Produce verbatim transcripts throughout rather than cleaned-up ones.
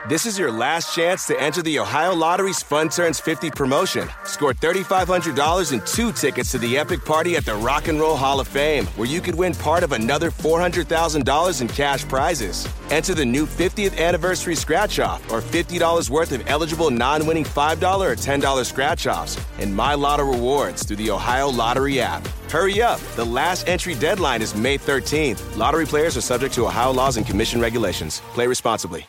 This is your last chance to enter the Ohio Lottery's Fun Turns fifty promotion. Score three thousand five hundred dollars and two tickets to the epic party at the Rock and Roll Hall of Fame, where you could win part of another four hundred thousand dollars in cash prizes. Enter the new fiftieth anniversary scratch-off or fifty dollars worth of eligible non-winning five dollars or ten dollars scratch-offs and My Lotto rewards through the Ohio Lottery app. Hurry up. The last entry deadline is May thirteenth. Lottery players are subject to Ohio laws and commission regulations. Play responsibly.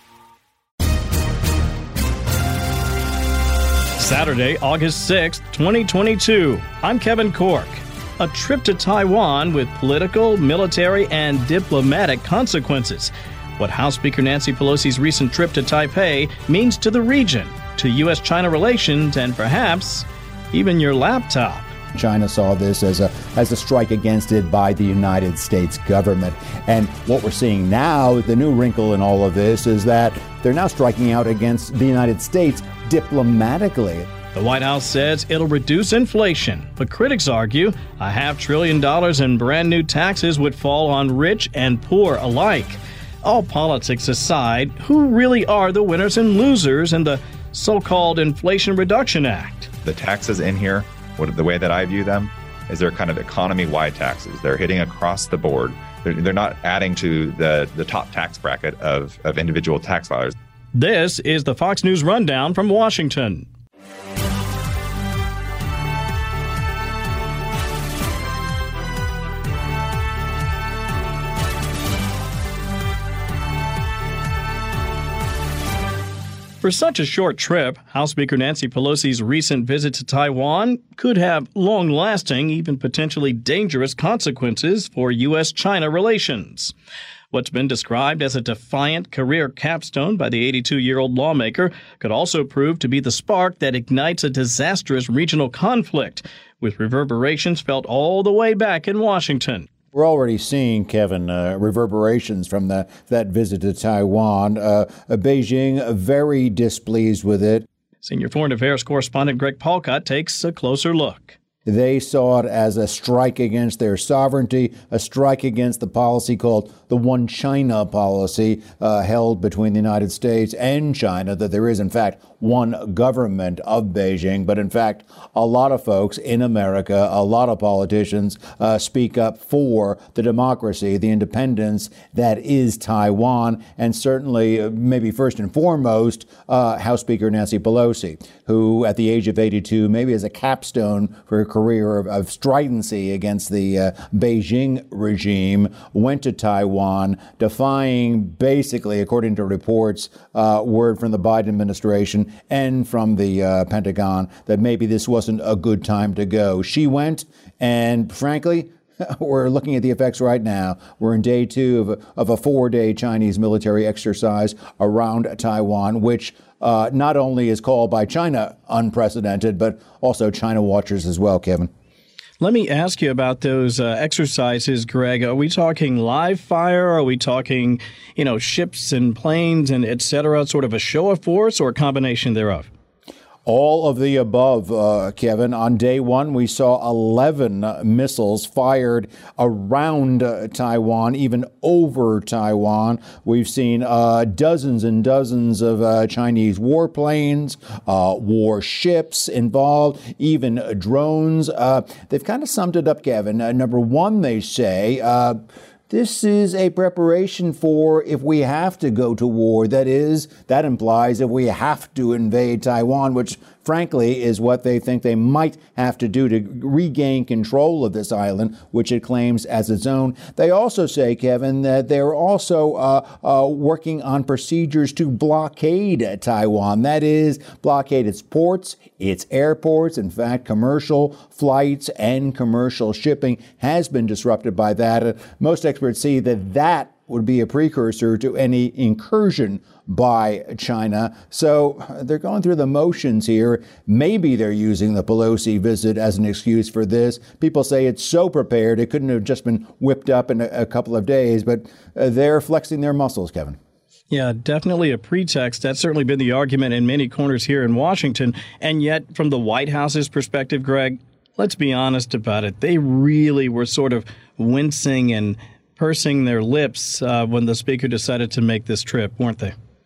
Saturday, August sixth, twenty twenty-two. I'm Kevin Cork. A trip to Taiwan with political, military, and diplomatic consequences. What House Speaker Nancy Pelosi's recent trip to Taipei means to the region, to U S China relations, and perhaps even your laptop. China saw this as a as a strike against it by the United States government. And what we're seeing now, the new wrinkle in all of this, is that they're now striking out against the United States diplomatically. The White House says it'll reduce inflation, but critics argue a half trillion dollars in brand new taxes would fall on rich and poor alike. All politics aside, who really are the winners and losers in the so-called Inflation Reduction Act? The taxes in here, what, the way that I view them, is they're kind of economy-wide taxes. They're hitting across the board. They're, they're not adding to the, the top tax bracket of, of individual tax filers. This is the Fox News Rundown from Washington. For such a short trip, House Speaker Nancy Pelosi's recent visit to Taiwan could have long-lasting, even potentially dangerous consequences for U S China relations. What's been described as a defiant career capstone by the eighty-two-year-old lawmaker could also prove to be the spark that ignites a disastrous regional conflict, with reverberations felt all the way back in Washington. We're already seeing, Kevin, uh, reverberations from the, that visit to Taiwan. Uh, Beijing very displeased with it. Senior Foreign Affairs correspondent Greg Palkot takes a closer look. They saw it as a strike against their sovereignty, a strike against the policy called the One China policy uh, held between the United States and China, that there is, in fact, one government of Beijing. But in fact, a lot of folks in America, a lot of politicians uh, speak up for the democracy, the independence that is Taiwan, and certainly, uh, maybe first and foremost, uh, House Speaker Nancy Pelosi, who at the age of eighty-two, maybe as a capstone for her career of, of stridency against the uh, Beijing regime, went to Taiwan, defying basically, according to reports, uh, word from the Biden administration and from the uh, Pentagon that maybe this wasn't a good time to go. She went, and frankly, we're looking at the effects right now. We're in day two of a, of a four-day Chinese military exercise around Taiwan, which uh, not only is called by China unprecedented, but also China watchers as well, Kevin. Let me ask you about those uh, exercises, Greg. Are we talking live fire? Are we talking, you know, ships and planes and et cetera, sort of a show of force, or a combination thereof? All of the above, uh, Kevin. On day one, we saw eleven uh, missiles fired around uh, Taiwan, even over Taiwan. We've seen uh, dozens and dozens of uh, Chinese warplanes, uh, warships involved, even uh, drones. Uh, they've kind of summed it up, Kevin. Uh, number one, they say, uh, this is a preparation for if we have to go to war. That is, that implies if we have to invade Taiwan, which frankly is what they think they might have to do to regain control of this island, which it claims as its own. They also say, Kevin, that they're also uh, uh, working on procedures to blockade Taiwan. That is, blockade its ports, its airports. In fact, commercial flights and commercial shipping has been disrupted by that. Uh, most experts see that that would be a precursor to any incursion by China. So they're going through the motions here. Maybe they're using the Pelosi visit as an excuse for this. People say it's so prepared, it couldn't have just been whipped up in a, a couple of days, but uh, they're flexing their muscles, Kevin. Yeah, definitely a pretext. That's certainly been the argument in many corners here in Washington. And yet, from the White House's perspective, Greg, let's be honest about it. They really were sort of wincing and pursing their lips uh, when the speaker decided to make this trip, weren't they?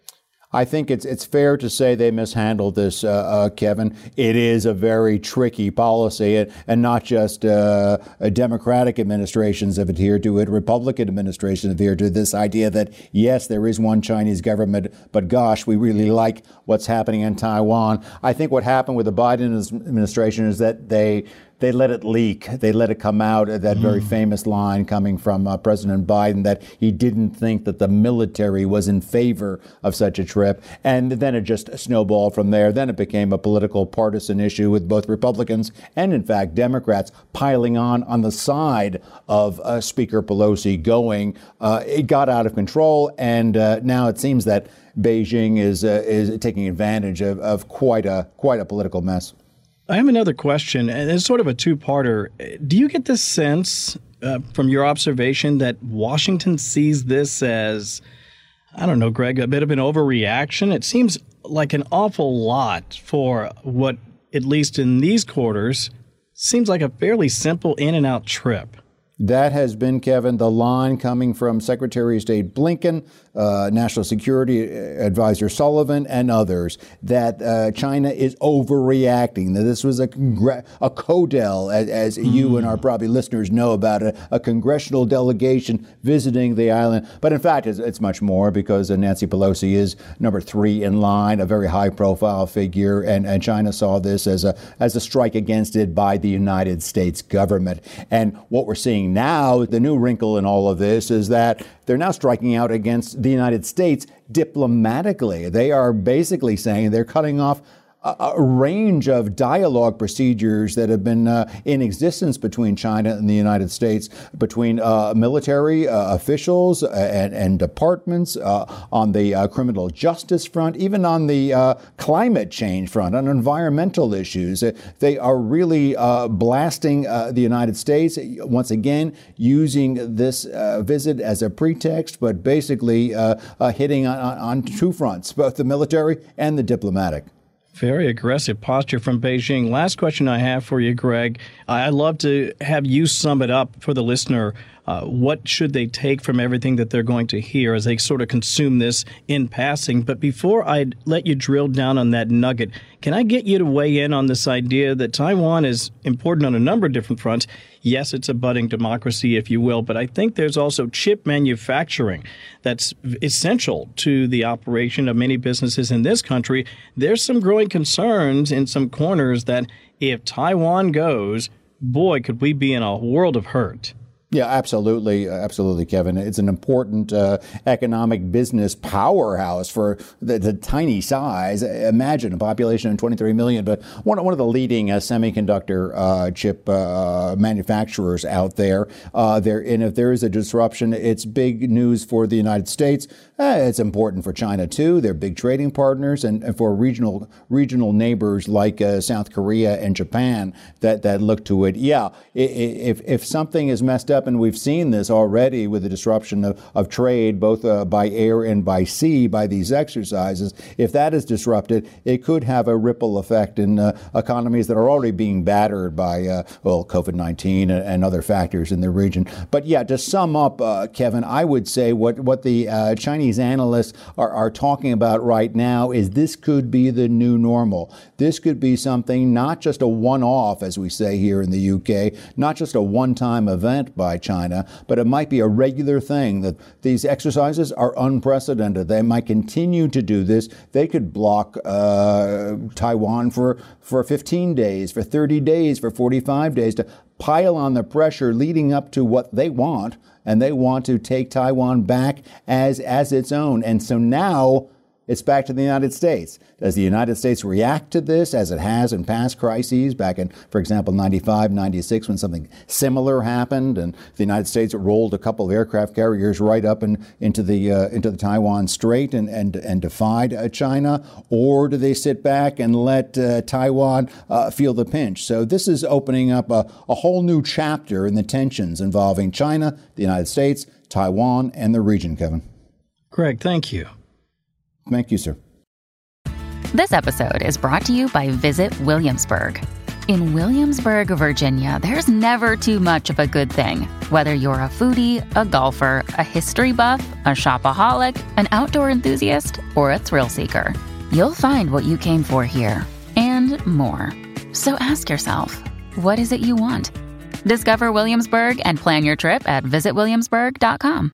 I think it's it's fair to say they mishandled this, uh, uh, Kevin. It is a very tricky policy, and, and not just uh, Democratic administrations have adhered to it. Republican administrations have adhered to this idea that, yes, there is one Chinese government, but gosh, we really like what's happening in Taiwan. I think what happened with the Biden administration is that they They let it leak. They let it come out, that very mm. famous line coming from uh, President Biden that he didn't think that the military was in favor of such a trip. And then it just snowballed from there. Then it became a political partisan issue with both Republicans and, in fact, Democrats piling on on the side of uh, Speaker Pelosi going. Uh, it got out of control. And uh, now it seems that Beijing is uh, is taking advantage of, of quite a quite a political mess. I have another question, and it's sort of a two-parter. Do you get the sense uh, from your observation that Washington sees this as, I don't know, Greg, a bit of an overreaction? It seems like an awful lot for what, at least in these quarters, seems like a fairly simple in-and-out trip. That has been, Kevin, the line coming from Secretary of State Blinken, uh, National Security Advisor Sullivan, and others, that uh, China is overreacting, that this was a, congr- a CODEL, as, as mm. you and our probably listeners know about it, a congressional delegation visiting the island. But in fact, it's, it's much more, because uh, Nancy Pelosi is number three in line, a very high-profile figure, and, and China saw this as a, as a strike against it by the United States government. And what we're seeing now, the new wrinkle in all of this is that they're now striking out against the United States diplomatically. They are basically saying they're cutting off a, a range of dialogue procedures that have been uh, in existence between China and the United States, between uh, military uh, officials and, and departments, uh, on the uh, criminal justice front, even on the uh, climate change front, on environmental issues. They are really uh, blasting uh, the United States, once again, using this uh, visit as a pretext, but basically uh, uh, hitting on, on two fronts, both the military and the diplomatic. Very aggressive posture from Beijing. Last question I have for you, Greg. I'd love to have you sum it up for the listener. Uh, what should they take from everything that they're going to hear as they sort of consume this in passing? But before I let you drill down on that nugget, can I get you to weigh in on this idea that Taiwan is important on a number of different fronts? Yes, it's a budding democracy, if you will, but I think there's also chip manufacturing that's essential to the operation of many businesses in this country. There's some growing concerns in some corners that if Taiwan goes, boy, could we be in a world of hurt. Yeah, absolutely. Absolutely, Kevin. It's an important uh, economic business powerhouse for the, the tiny size. Imagine a population of twenty-three million, but one, one of the leading uh, semiconductor uh, chip uh, manufacturers out there. Uh, there, and if there is a disruption, it's big news for the United States. Uh, it's important for China, too. They're big trading partners, and, and for regional regional neighbors like uh, South Korea and Japan that, that look to it. Yeah, if, if something is messed up, and we've seen this already with the disruption of, of trade, both uh, by air and by sea, by these exercises. If that is disrupted, it could have a ripple effect in uh, economies that are already being battered by, uh, well, COVID nineteen and, and other factors in the region. But yeah, to sum up, uh, Kevin, I would say what, what the uh, Chinese analysts are, are talking about right now is this could be the new normal. This could be something, not just a one-off, as we say here in the U K, not just a one-time event by China, but it might be a regular thing, that these exercises are unprecedented. They might continue to do this. They could block uh, Taiwan for, for fifteen days, for thirty days, for forty-five days to pile on the pressure leading up to what they want, and they want to take Taiwan back as, as its own. And so now it's back to the United States. Does the United States react to this as it has in past crises, back in, for example, ninety-five, ninety-six, when something similar happened and the United States rolled a couple of aircraft carriers right up in, into the uh, into the Taiwan Strait and and, and defied uh, China? Or do they sit back and let uh, Taiwan uh, feel the pinch? So this is opening up a, a whole new chapter in the tensions involving China, the United States, Taiwan, and the region, Kevin. Greg, thank you. Thank you, sir. This episode is brought to you by Visit Williamsburg. In Williamsburg, Virginia, there's never too much of a good thing. Whether you're a foodie, a golfer, a history buff, a shopaholic, an outdoor enthusiast, or a thrill seeker, you'll find what you came for here and more. So ask yourself, what is it you want? Discover Williamsburg and plan your trip at visit williamsburg dot com.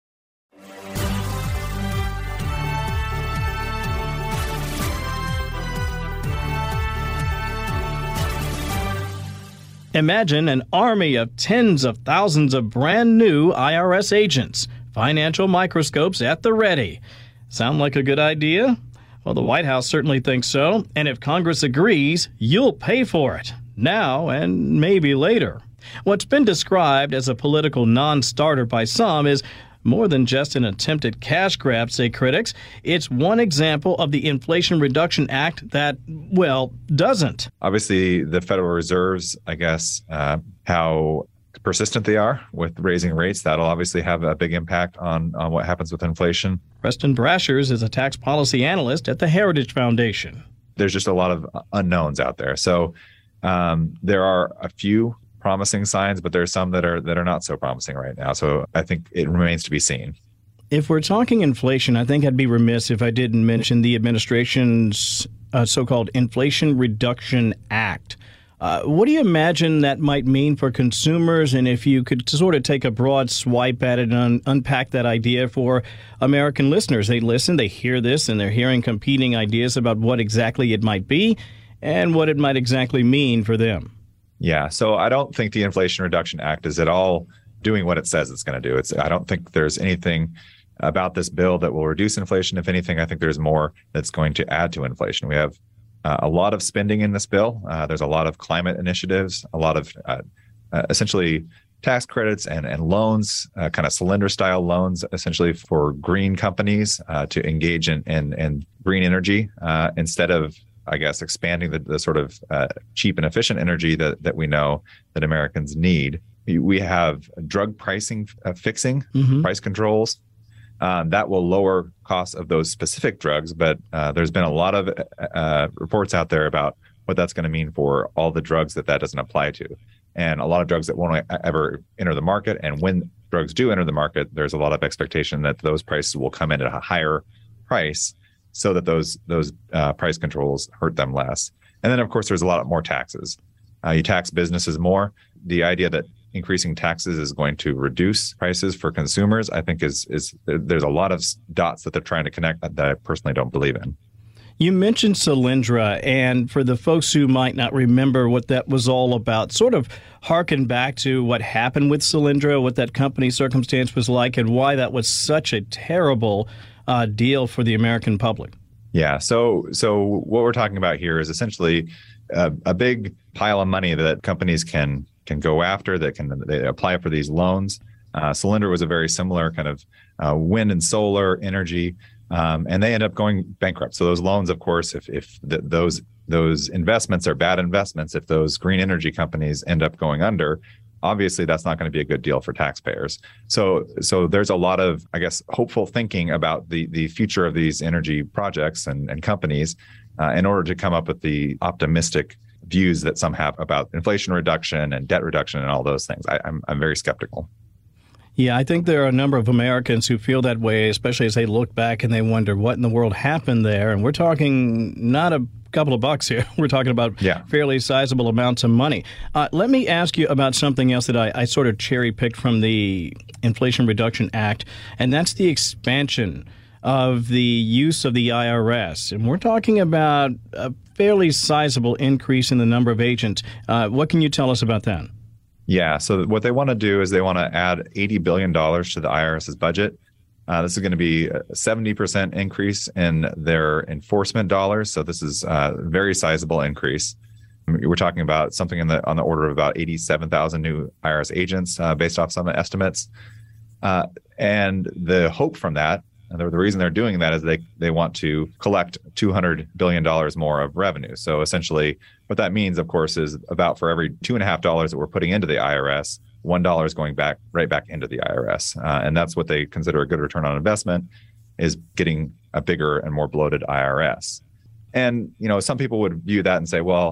Imagine an army of tens of thousands of brand new I R S agents, financial microscopes at the ready. Sound like a good idea? Well, the White House certainly thinks so, and if Congress agrees, you'll pay for it, now and maybe later. What's been described as a political non-starter by some is more than just an attempt at cash grab, say critics. It's one example of the Inflation Reduction Act that, well, doesn't. Obviously, the Federal Reserve's, I guess, uh, how persistent they are with raising rates, that'll obviously have a big impact on, on what happens with inflation. Preston Brashers is a tax policy analyst at the Heritage Foundation. There's just a lot of unknowns out there. So um, there are a few promising signs, but there's some that are that are not so promising right now. So I think it remains to be seen. If we're talking inflation, I think I'd be remiss if I didn't mention the administration's uh, so-called Inflation Reduction Act. Uh, what do you imagine that might mean for consumers? And if you could sort of take a broad swipe at it and un- unpack that idea for American listeners. They listen, they hear this, and they're hearing competing ideas about what exactly it might be and what it might exactly mean for them. Yeah, so I don't think the Inflation Reduction Act is at all doing what it says it's going to do. It's I don't think there's anything about this bill that will reduce inflation. If anything, I think there's more that's going to add to inflation. We have uh, a lot of spending in this bill. Uh, there's a lot of climate initiatives, a lot of uh, uh, essentially tax credits and, and loans, uh, kind of Solyndra-style loans, essentially for green companies uh, to engage in, in, in green energy uh, instead of I guess, expanding the, the sort of uh, cheap and efficient energy that, that we know that Americans need. We have drug pricing uh, fixing, mm-hmm. price controls. Um, that will lower costs of those specific drugs, but uh, there's been a lot of uh, reports out there about what that's going to mean for all the drugs that that doesn't apply to. And a lot of drugs that won't ever enter the market. And when drugs do enter the market, there's a lot of expectation that those prices will come in at a higher price, so that those those uh, price controls hurt them less. And then, of course, there's a lot more taxes. Uh, you tax businesses more. The idea that increasing taxes is going to reduce prices for consumers, I think, is is there's a lot of dots that they're trying to connect that, that I personally don't believe in. You mentioned Solyndra, and for the folks who might not remember what that was all about, sort of harken back to what happened with Solyndra, what that company's circumstance was like, and why that was such a terrible Uh, deal for the American public. Yeah. So so what we're talking about here is essentially a, a big pile of money that companies can can go after, that can they apply for these loans. Uh, Solyndra was a very similar kind of uh, wind and solar energy, um, and they end up going bankrupt. So those loans, of course, if if the, those those investments are bad investments, if those green energy companies end up going under, obviously that's not going to be a good deal for taxpayers. So so there's a lot of, I guess, hopeful thinking about the, the future of these energy projects and, and companies uh, in order to come up with the optimistic views that some have about inflation reduction and debt reduction and all those things. I, I'm I'm very skeptical. Yeah, I think there are a number of Americans who feel that way, especially as they look back and they wonder what in the world happened there. And we're talking not a couple of bucks here. We're talking about yeah. fairly sizable amounts of money. Uh, let me ask you about something else that I, I sort of cherry-picked from the Inflation Reduction Act, and that's the expansion of the use of the I R S. And we're talking about a fairly sizable increase in the number of agents. Uh, what can you tell us about that? Yeah, so what they want to do is they want to add eighty billion dollars to the IRS's budget. Uh, this is going to be a seventy percent increase in their enforcement dollars. So this is a very sizable increase. We're talking about something in the on the order of about eighty-seven thousand new I R S agents uh, based off some estimates. Uh, and the hope from that, and the, the reason they're doing that is they, they want to collect two hundred billion dollars more of revenue. So essentially what that means, of course, is about for every two and a half dollars that we're putting into the I R S, one dollar is going back right back into the I R S. Uh, and that's what they consider a good return on investment, is getting a bigger and more bloated I R S. And, you know, some people would view that and say, well,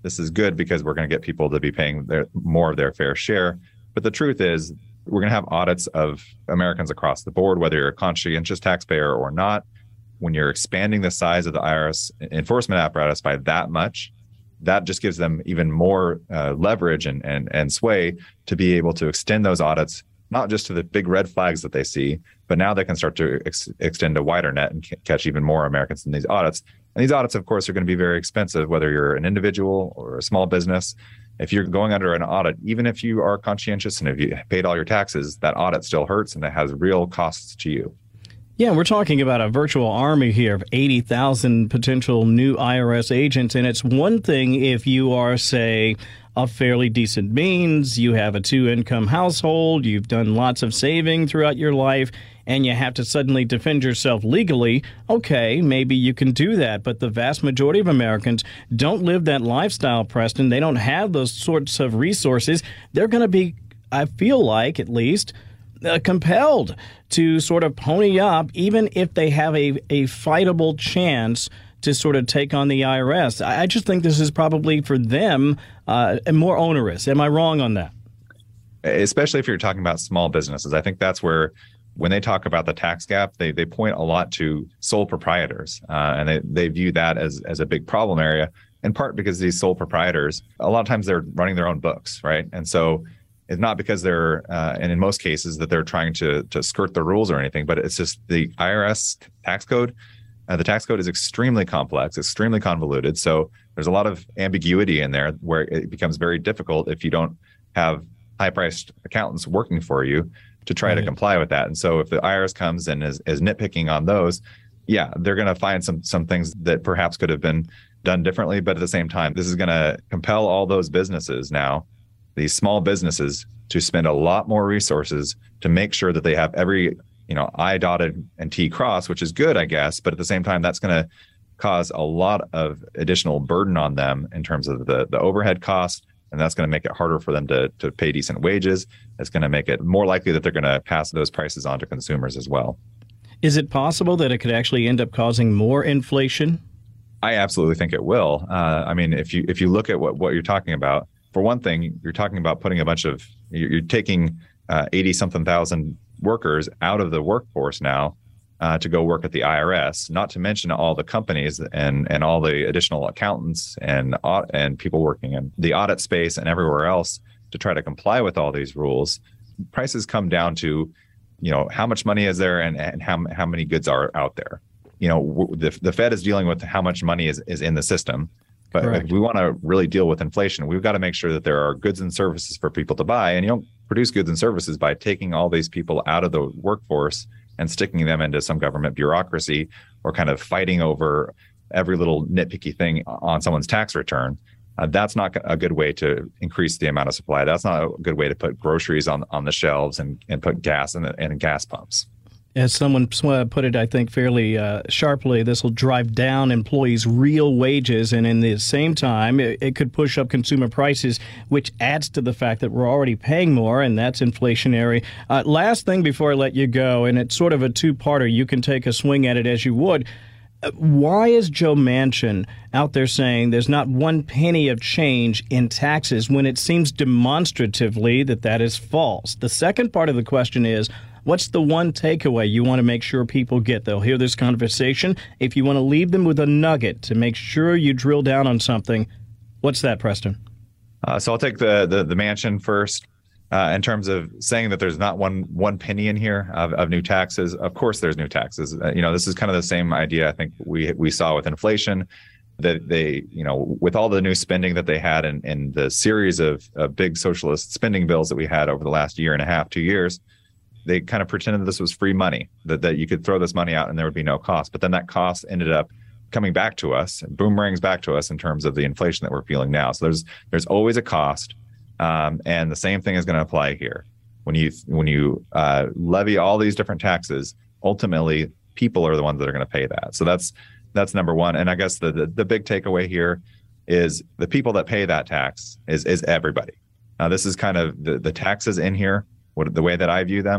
this is good because we're going to get people to be paying their, more of their fair share. But the truth is, we're going to have audits of Americans across the board, whether you're a conscientious taxpayer or not. When you're expanding the size of the I R S enforcement apparatus by that much, that just gives them even more uh, leverage and, and, and sway to be able to extend those audits, not just to the big red flags that they see, but now they can start to ex- extend a wider net and c- catch even more Americans in these audits. And these audits, of course, are going to be very expensive, whether you're an individual or a small business. If you're going under an audit, even if you are conscientious and if you paid all your taxes, that audit still hurts and it has real costs to you. Yeah, we're talking about a virtual army here of eighty thousand potential new I R S agents. And it's one thing if you are, say, of fairly decent means, you have a two-income household, you've done lots of saving throughout your life, and you have to suddenly defend yourself legally. Okay, maybe you can do that. But the vast majority of Americans don't live that lifestyle, Preston. They don't have those sorts of resources. They're going to be, I feel like, at least, Uh, compelled to sort of pony up, even if they have a, a fightable chance to sort of take on the I R S. I, I just think this is probably for them uh, more onerous. Am I wrong on that? Especially if you're talking about small businesses. I think that's where, when they talk about the tax gap, they they point a lot to sole proprietors, uh, and they, they view that as, as a big problem area, in part because these sole proprietors, a lot of times they're running their own books, right? And so it's not because they're, uh, and in most cases, that they're trying to to skirt the rules or anything, but it's just the I R S tax code. Uh, the tax code is extremely complex, extremely convoluted. So there's a lot of ambiguity in there where it becomes very difficult if you don't have high-priced accountants working for you to try right. to comply with that. And so if the I R S comes and is, is nitpicking on those, yeah, they're going to find some some things that perhaps could have been done differently. But at the same time, this is going to compel all those businesses now, these small businesses, to spend a lot more resources to make sure that they have every, you know, I dotted and T crossed, which is good, I guess. But at the same time, that's going to cause a lot of additional burden on them in terms of the, the overhead cost. And that's going to make it harder for them to, to pay decent wages. It's going to make it more likely that they're going to pass those prices on to consumers as well. Is it possible that it could actually end up causing more inflation? I absolutely think it will. Uh, I mean, if you if you look at what, what you're talking about, for one thing, you're talking about putting a bunch of, you're taking uh, eighty something thousand workers out of the workforce now uh, to go work at the I R S, not to mention all the companies and and all the additional accountants and and people working in the audit space and everywhere else to try to comply with all these rules. Prices come down to, you know, how much money is there and, and how, how many goods are out there. You know, the, the Fed is dealing with how much money is, is in the system. But Correct. If we want to really deal with inflation, we've got to make sure that there are goods and services for people to buy. And you don't produce goods and services by taking all these people out of the workforce and sticking them into some government bureaucracy or kind of fighting over every little nitpicky thing on someone's tax return. Uh, that's not a good way to increase the amount of supply. That's not a good way to put groceries on, on the shelves and, and put gas in, the, in gas pumps. As someone put it, I think, fairly uh, sharply, this will drive down employees' real wages, and in the same time, it, it could push up consumer prices, which adds to the fact that we're already paying more, and that's inflationary. Uh, last thing before I let you go, and it's sort of a two-parter. You can take a swing at it as you would. Uh, why is Joe Manchin out there saying there's not one penny of change in taxes when it seems demonstratively that that is false? The second part of the question is, what's the one takeaway you want to make sure people get? They'll hear this conversation. If you want to leave them with a nugget to make sure you drill down on something, what's that, Preston? Uh, so I'll take the the, the Manchin first. Uh, in terms of saying that there's not one one penny in here of, of new taxes. Of course, there's new taxes. Uh, you know, this is kind of the same idea I think we we saw with inflation. That they, you know, with all the new spending that they had in, in the series of, of big socialist spending bills that we had over the last year and a half, two years. They kind of pretended this was free money, that, that you could throw this money out and there would be no cost. But then that cost ended up coming back to us, boomerangs back to us in terms of the inflation that we're feeling now. So there's there's always a cost. Um, and the same thing is going to apply here. When you when you uh, levy all these different taxes, ultimately, people are the ones that are going to pay that. So that's that's number one. And I guess the, the, the big takeaway here is the people that pay that tax is is everybody. Now, this is kind of the, the taxes in here. What, the way that I view them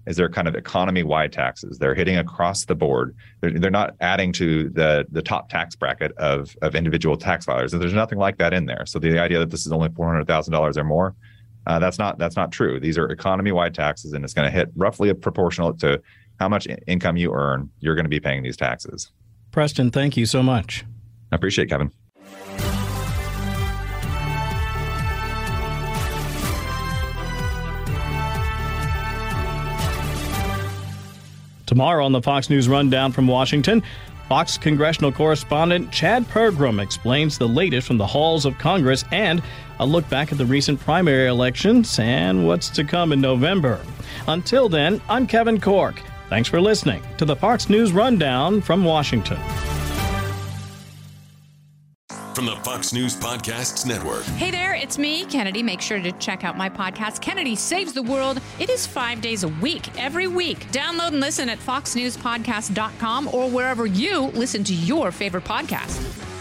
is they're kind of economy-wide taxes. They're hitting across the board. They're, they're not adding to the the top tax bracket of, of individual tax filers. There's nothing like that in there. So the idea that this is only four hundred thousand dollars or more, uh, that's not that's not true. These are economy-wide taxes, and it's going to hit roughly proportional to how much income you earn. You're going to be paying these taxes. Preston, thank you so much. I appreciate it, Kevin. Tomorrow on the Fox News Rundown from Washington, Fox congressional correspondent Chad Pergram explains the latest from the halls of Congress and a look back at the recent primary elections and what's to come in November. Until then, I'm Kevin Corke. Thanks for listening to the Fox News Rundown from Washington. From the Fox News Podcasts Network. Hey there, it's me, Kennedy. Make sure to check out my podcast, Kennedy Saves the World. It is five days a week, every week. Download and listen at fox news podcast dot com or wherever you listen to your favorite podcast.